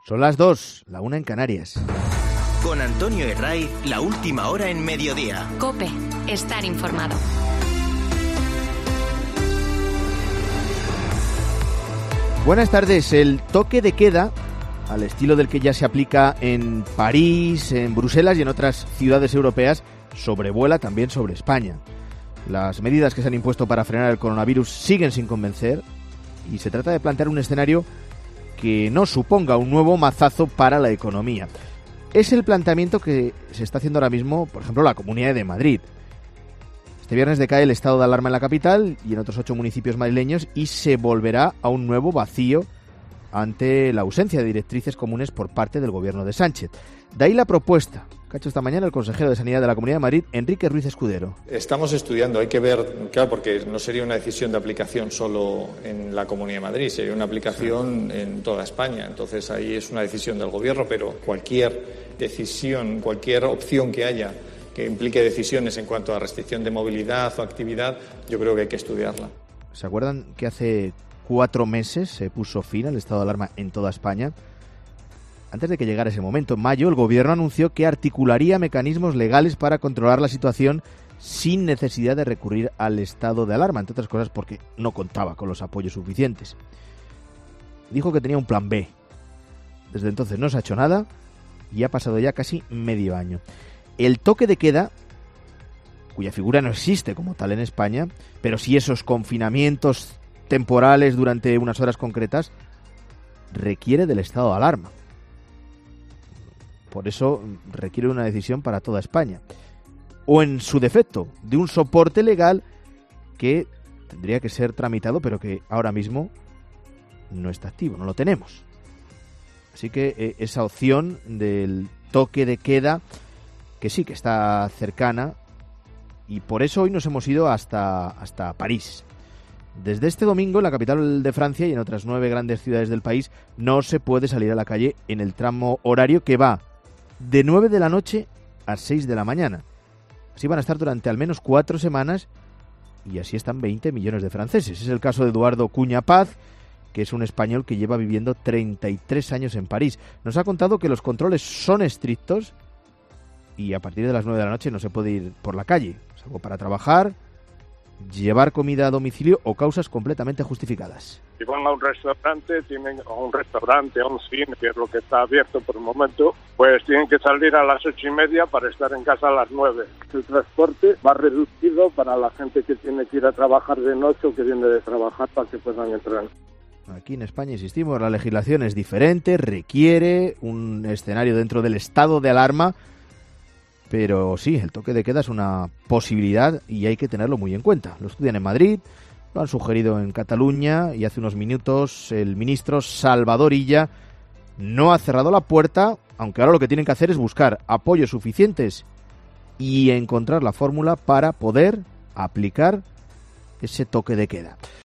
Son las 2, la 1 en Canarias. Con Antonio Herraiz, la última hora en mediodía. COPE, estar informado. Buenas tardes. El toque de queda, al estilo del que ya se aplica en París, en Bruselas y en otras ciudades europeas, sobrevuela también sobre España. Las medidas que se han impuesto para frenar el coronavirus siguen sin convencer y se trata de plantear un escenario que no suponga un nuevo mazazo para la economía. Es el planteamiento que se está haciendo ahora mismo, por ejemplo, la Comunidad de Madrid. Este viernes decae el estado de alarma en la capital y en otros 8 municipios madrileños y se volverá a un nuevo vacío ante la ausencia de directrices comunes por parte del gobierno de Sánchez. De ahí la propuesta que ha hecho esta mañana el consejero de Sanidad de la Comunidad de Madrid, Enrique Ruiz Escudero. Estamos estudiando, hay que ver, claro, porque no sería una decisión de aplicación solo en la Comunidad de Madrid, sería una aplicación en toda España. Entonces ahí es una decisión del gobierno, pero cualquier decisión, cualquier opción que haya que implique decisiones en cuanto a restricción de movilidad o actividad, yo creo que hay que estudiarla. ¿Se acuerdan que hace 4 meses se puso fin al estado de alarma en toda España? Antes de que llegara ese momento, en mayo, el gobierno anunció que articularía mecanismos legales para controlar la situación sin necesidad de recurrir al estado de alarma, entre otras cosas porque no contaba con los apoyos suficientes. Dijo que tenía un plan B. Desde entonces no se ha hecho nada y ha pasado ya casi medio año. El toque de queda, cuya figura no existe como tal en España, pero sí esos confinamientos temporales durante unas horas concretas, requiere del estado de alarma. Por eso requiere una decisión para toda España. O en su defecto, de un soporte legal que tendría que ser tramitado, pero que ahora mismo no está activo, no lo tenemos. Así que esa opción del toque de queda, que sí que está cercana, y por eso hoy nos hemos ido hasta París. Desde este domingo, en la capital de Francia y en otras 9 grandes ciudades del país, no se puede salir a la calle en el tramo horario que va de 9 de la noche a 6 de la mañana. Así van a estar durante al menos 4 semanas y así están 20 millones de franceses. Es el caso de Eduardo Cuña Paz, que es un español que lleva viviendo 33 años en París. Nos ha contado que los controles son estrictos y a partir de las 9 de la noche no se puede ir por la calle, salvo para trabajar, llevar comida a domicilio o causas completamente justificadas. Si van a un restaurante, a un cine, que es lo que está abierto por el momento, pues tienen que salir a las 8:30 para estar en casa a las 9. El transporte va reducido para la gente que tiene que ir a trabajar de noche o que viene de trabajar para que puedan entrar. Aquí en España, insistimos, la legislación es diferente, requiere un escenario dentro del estado de alarma, pero sí, el toque de queda es una posibilidad y hay que tenerlo muy en cuenta. Lo estudian en Madrid, lo han sugerido en Cataluña y hace unos minutos el ministro Salvador Illa no ha cerrado la puerta, aunque ahora lo que tienen que hacer es buscar apoyos suficientes y encontrar la fórmula para poder aplicar ese toque de queda.